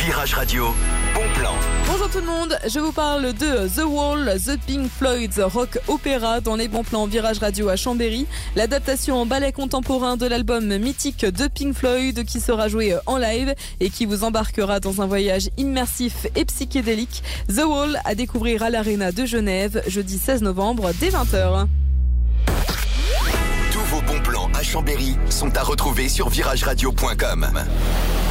Virage Radio, bon plan. Bonjour tout le monde, je vous parle de The Wall, The Pink Floyd Rock Opera dans les bons plans Virage Radio à Chambéry. L'adaptation en ballet contemporain de l'album mythique de Pink Floyd qui sera joué en live et qui vous embarquera dans un voyage immersif et psychédélique. The Wall à découvrir à l'Arena de Genève jeudi 16 novembre dès 20h. Tous vos bons plans à Chambéry sont à retrouver sur virageradio.com.